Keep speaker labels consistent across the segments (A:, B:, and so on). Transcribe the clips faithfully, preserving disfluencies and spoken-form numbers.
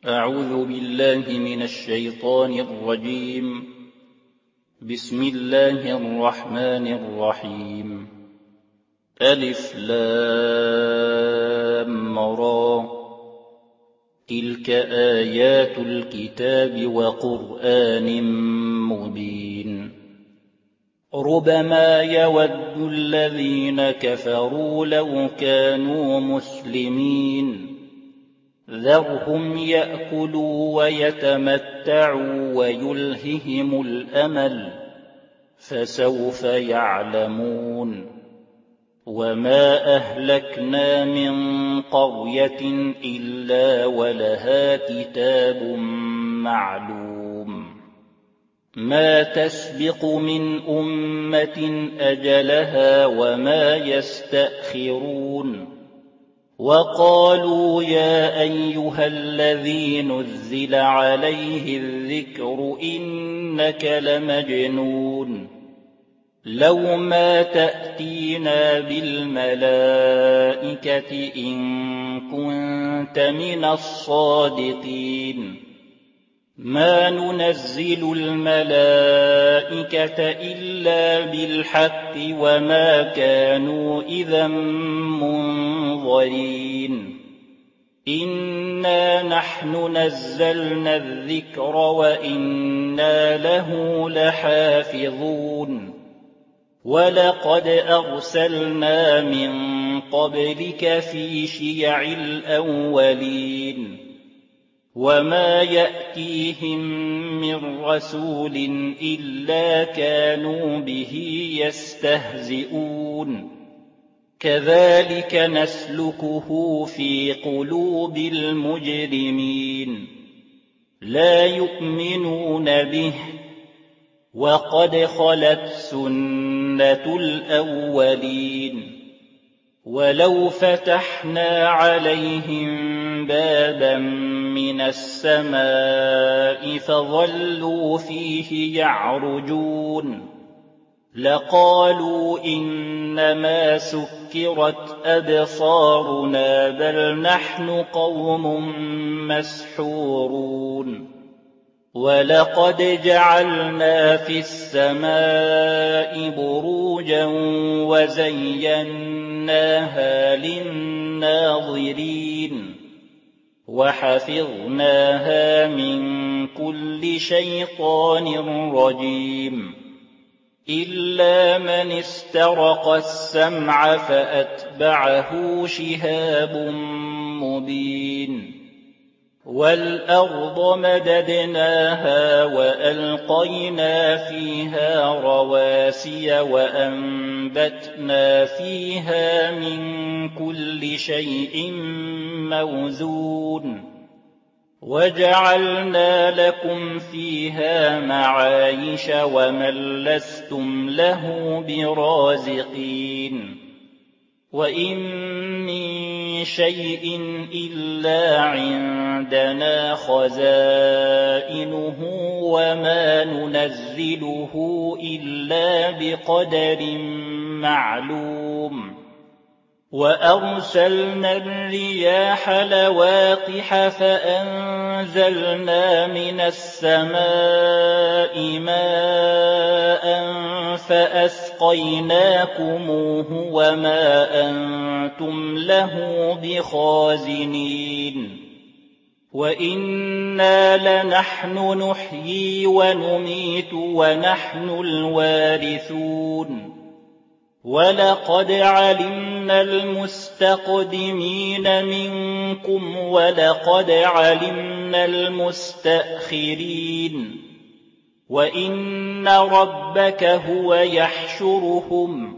A: أعوذ بالله من الشيطان الرجيم. بسم الله الرحمن الرحيم. ألف لام را. تلك آيات الكتاب وقرآن مبين. ربما يود الذين كفروا لو كانوا مسلمين ذرهم يأكلوا ويتمتعوا ويلههم الأمل فسوف يعلمون. وما أهلكنا من قرية إلا ولها كتاب معلوم ما تسبق من أمة أجلها وما يستأخرون. وقالوا يا أيها الذي نزل عليه الذكر إنك لمجنون لو ما تأتينا بالملائكة إن كنت من الصادقين. ما ننزل الملائكة إلا بالحق وما كانوا إذا منظرين. إنا نحن نزلنا الذكر وإنا له لحافظون. ولقد أرسلنا من قبلك في شيع الأولين وما يأتيهم من رسول إلا كانوا به يستهزئون. كذلك نسلكه في قلوب المجرمين لا يؤمنون به وقد خلت سنة الأولين. ولو فتحنا عليهم بابا من السماء فظلوا فيه يعرجون لقالوا إنما سكرت أبصارنا بل نحن قوم مسحورون. ولقد جعلنا في السماء بروجا وزيناها للناظرين وحفظناها من كل شيطان رجيم إلا من استرق السمع فأتبعه شهاب مبين. والأرض مددناها وألقينا فيها رواسي وأنبتنا فيها من كل شيء موزون. وجعلنا لكم فيها معايش ومن لستم له برازقين. وإن من شيء إلا عندنا خزائنه وما ننزله إلا بقدر معلوم. وأرسلنا الرياح لواقح فأنزلنا من السماء ماء فأسقيناكموه وما أنتم له بخازنين. وإنا لنحن نحيي ونميت ونحن الوارثون. ولقد علمنا المستقدمين منكم ولقد علمنا المستأخرين. وإن ربك هو يحشرهم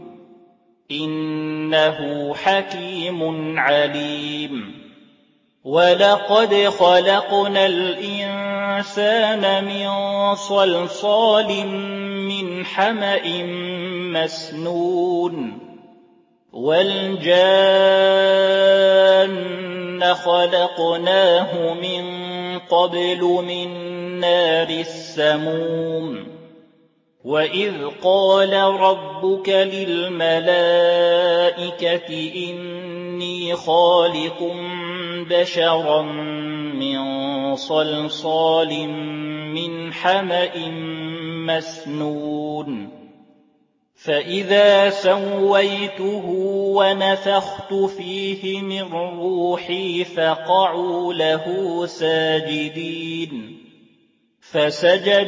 A: إنه حكيم عليم. ولقد خلقنا الإنسان من صلصال من حمأ مسنون. والجان خلقناه من قبل من نار السموم. وإذ قال ربك للملائكة إني خالق بشرا من صلصال من حمأ مسنون فإذا سويته ونفخت فيه من روحي فقعوا له ساجدين فسجد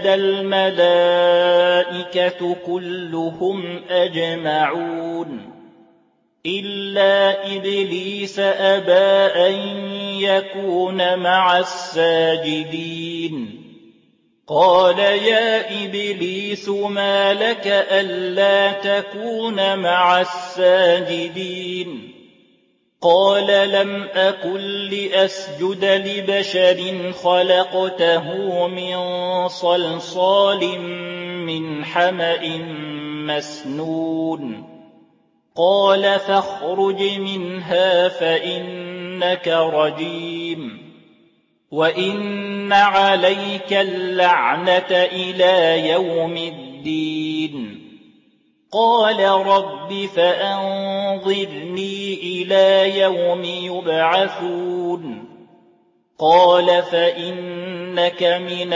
A: الملائكة كلهم أجمعون إلا إبليس أبى أن يكون مع الساجدين قال يا إبليس ما لك ألا تكون مع الساجدين قال لم أكن لأسجد لبشر خلقته من صلصال من حمأ مسنون قال فاخرج منها فإنك رجيم وإن عليك اللعنة إلى يوم الدين قال رب فأنظرني إلى يوم يبعثون قال فإنك من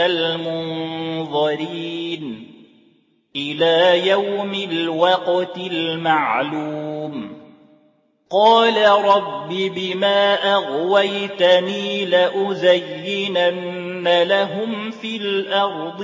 A: المنظرين إلى يوم الوقت المعلوم قال رب بما أغويتني لأزينن لهم في الأرض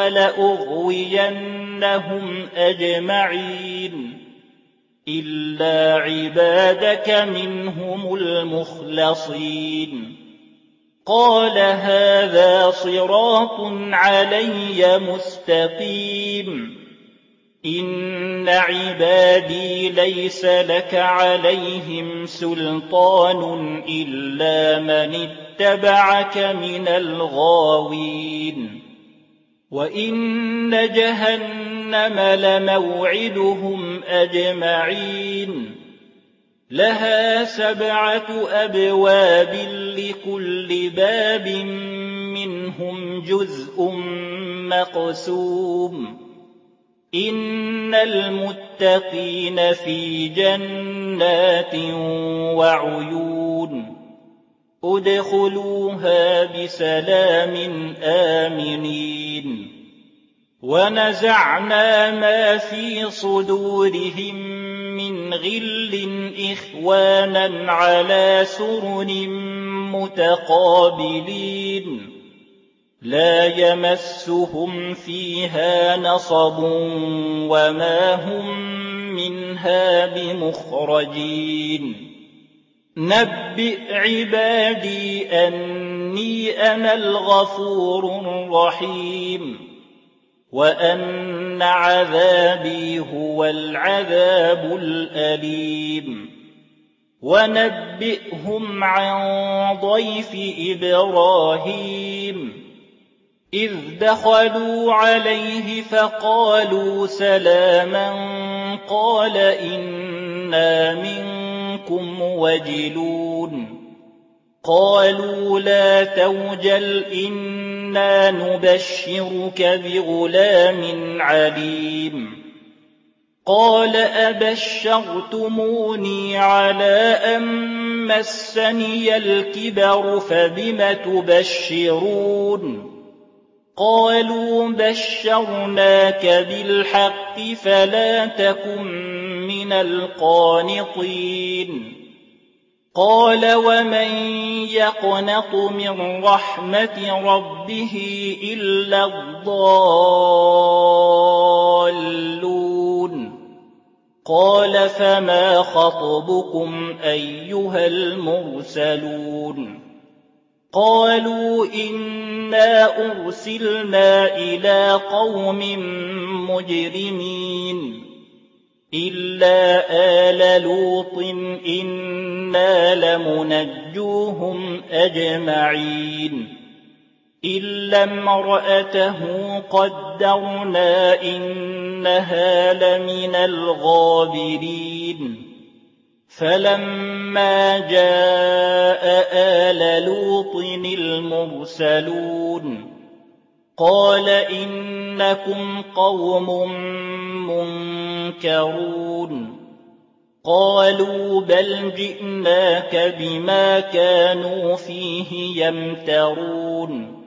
A: ولأغوينهم أجمعين إلا عبادك منهم المخلصين قال هذا صراط علي مستقيم إن عبادي ليس لك عليهم سلطان إلا من اتبعك من الغاوين وإن جهنم لموعدهم أجمعين لها سبعة أبواب لكل باب منهم جزء مقسوم إن المتقين في جنات وعيون ادخلوها بسلام آمنين ونزعنا ما في صدورهم من غل إخوانا على سرر متقابلين لا يمسهم فيها نصب وما هم منها بمخرجين نبئ عبادي أني أنا الغفور الرحيم وأن عذابي هو العذاب الأليم ونبئهم عن ضيف إبراهيم إذ دخلوا عليه فقالوا سلاما قال إنا منكم وجلون قالوا لا توجل إنا نبشرك بغلام عليم قال أبشرتموني على أن مسني الكبر فبم تبشرون قالوا بشرناك بالحق فلا تكن من القانطين قال ومن يقنط من رحمة ربه إلا الضالون قال فما خطبكم أيها المرسلون قالوا إنا أرسلنا إلى قوم مجرمين إلا آل لوط إنا لمنجوهم أجمعين إلا امرأته قدرنا إنها لمن الغابرين فلما جاء آل لوط المرسلون قال إنكم قوم منكرون قالوا بل جئناك بما كانوا فيه يمترون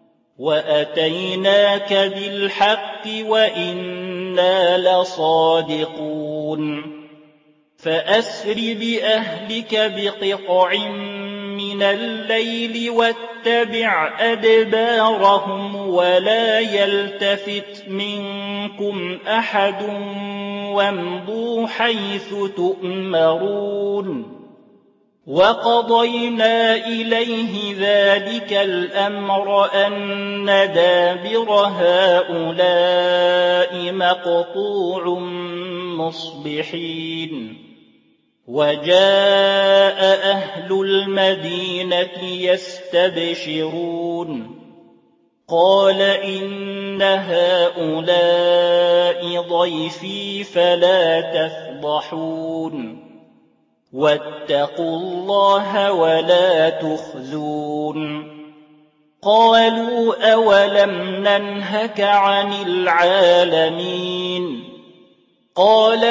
A: وأتيناك بالحق وإنا لصادقون فأسر بأهلك بقطع من الليل واتبع أدبارهم ولا يلتفت منكم أحد وامضوا حيث تؤمرون وقضينا إليه ذلك الأمر أن دابر هؤلاء مقطوع مصبحين وجاء أهل المدينة يستبشرون قال إن هؤلاء ضيفي فلا تفضحون واتقوا الله ولا تخزون قالوا أولم ننهك عن العالمين قال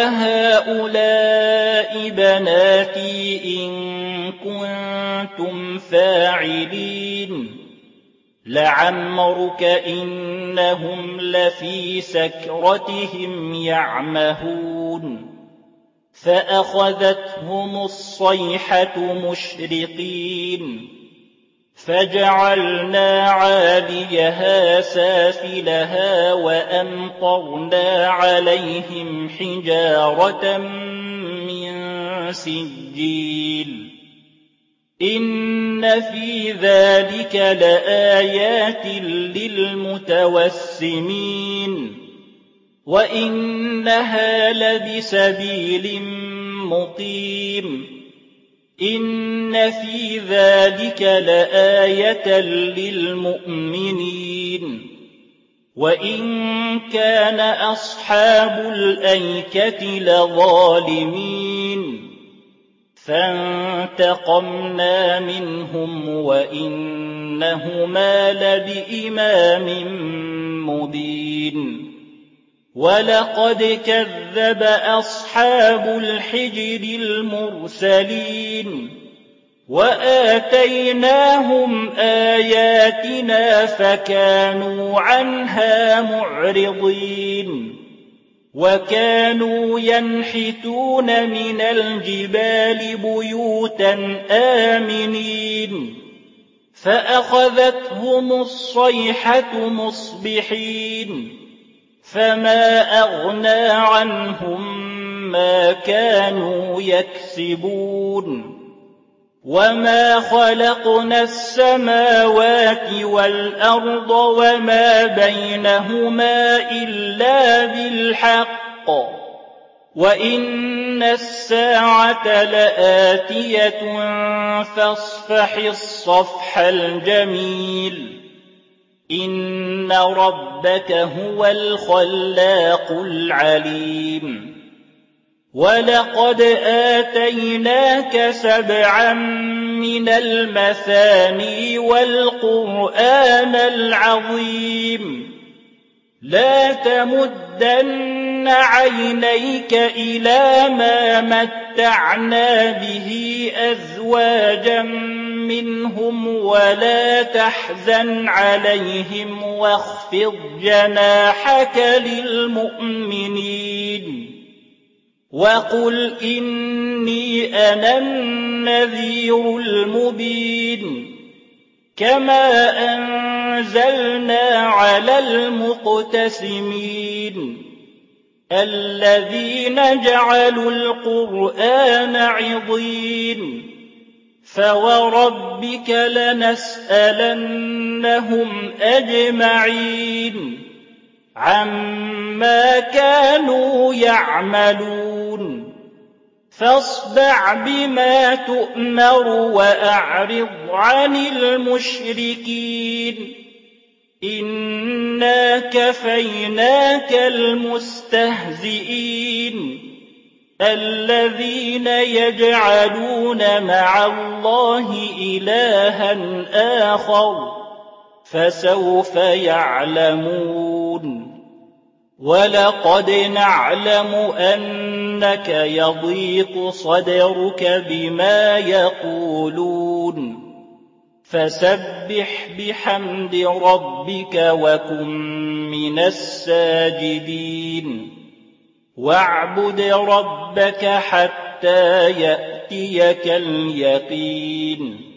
A: هؤلاء بناتي إن كنتم فاعلين لعمرك إنهم لفي سكرتهم يعمهون فأخذتهم الصيحة مشرقين فجعلنا عاليها سافلها وأمطرنا عليهم حجارة من سجيل إن في ذلك لآيات للمتوسمين وإنها لبسبيل مقيم إن في ذلك لآية للمؤمنين وإن كان أصحاب الأيكة لظالمين فانتقمنا منهم وإنهما لبإمام مبين ولقد كذب أصحاب الحجر المرسلين وآتيناهم آياتنا فكانوا عنها معرضين وكانوا ينحتون من الجبال بيوتا آمنين فأخذتهم الصيحة مصبحين فما أغنى عنهم ما كانوا يكسبون وما خلقنا السماوات والأرض وما بينهما إلا بالحق وإن الساعة لآتية فاصفح الصفح الجميل إن ربك هو الخلاق العليم ولقد آتيناك سبعا من المثاني والقرآن العظيم لا تمدن عينيك إلى ما متعنا به أزواجا منهم ولا تحزن عليهم واخفض جناحك للمؤمنين وقل إني أنا النذير المبين كما أنزلنا على المقتسمين الذين جعلوا القرآن عضين فوربك لنسألنهم أجمعين عما كانوا يعملون فاصدع بما تؤمر وأعرض عن المشركين إنا كفيناك المستهزئين الذين يجعلون مع الله إلها آخر فسوف يعلمون ولقد نعلم أن إنك يضيق صدرك بما يقولون فسبح بحمد ربك وكن من الساجدين واعبد ربك حتى يأتيك اليقين